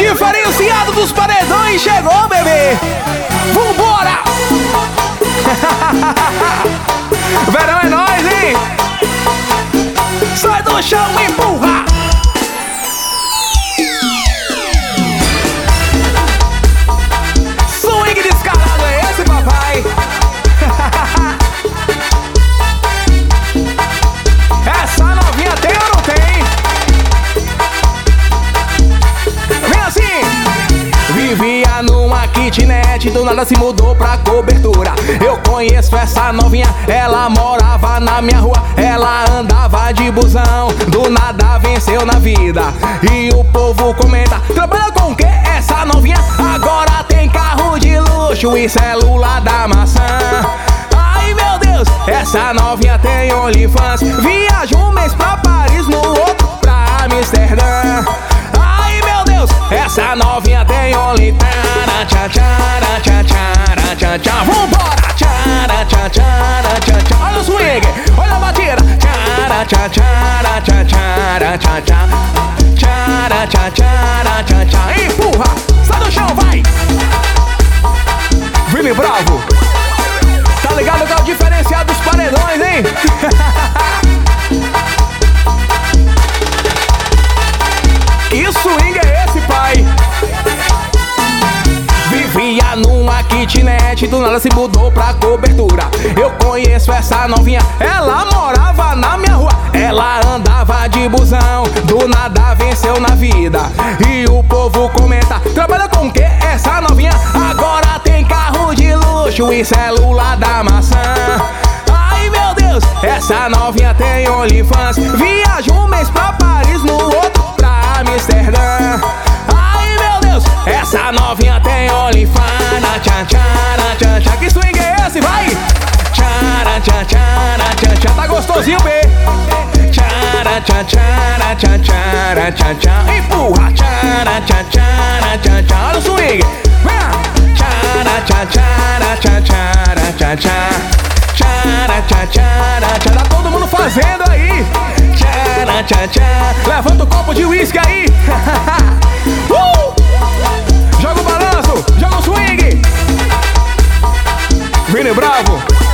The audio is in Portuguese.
diferenciado dos paredões chegou, bebê. Vambora! Verão é nóis, hein? Sai do chão e empurra! Swing descarado é esse, papai? Essa novinha tem ou não tem? Vem assim! Vivia numa kitnet, do nada se mudou pra cobertura. Eu conheço essa novinha, ela morava na minha rua. Ela andava de busão, do nada venceu na vida. E o povo comenta, trabalha com o que essa novinha? Agora tem carro de luxo e celular da maçã. Ai meu Deus, essa novinha tem OnlyFans. Viaja um mês pra Paris, no outro pra Amsterdã. Ai meu Deus, essa novinha tem OnlyFans. Tchá, tchá, tchá, tchá, tchá, tchá. Vambora! Tchá, tchá, tchá, tchá, tchá. Olha o swing, olha a batida. Tchá, tchá, tchá, tchá, tchá, tchá, tchá. Tchá, tchá, tchá, tchá, tchá. Empurra, sai do chão, vai! Vini Bravo, tá ligado que é o diferenciado dos paredões, hein? Que swing é esse, pai? Vivia numa kitnet, do nada se mudou pra cobertura. Eu conheço essa novinha, ela morava na minha rua. Ela andava de busão, do nada venceu na vida. E o povo comenta, trabalha com o que essa novinha? Agora tem carro de luxo e celular da maçã. Ai meu Deus, essa novinha tem OnlyFans. Viaja um mês pra Paris, no outro pra Amsterdã. Ai meu Deus, essa novinha tem OnlyFans. Tchá, tchá, tchá, tchá. Que swing é esse, vai? Tchá, tchá, tchá, tchá, tchá. Tá gostosinho, bê? Tchá, tchá, tchá, tchá, tchá, tchá, tchá. Empurra, tchá, tchá, tchá, tchá, tchá. Olha o swing, vem! Tchá, tchá, tchá, tchá, tchá, tchá, tchá. Tchá, tchá, tchá, tchá. Tá todo mundo fazendo aí. Tchá, tchá, tchá. Levanta o copo de uísque aí. Joga o balanço, joga o swing. Vini Bravo.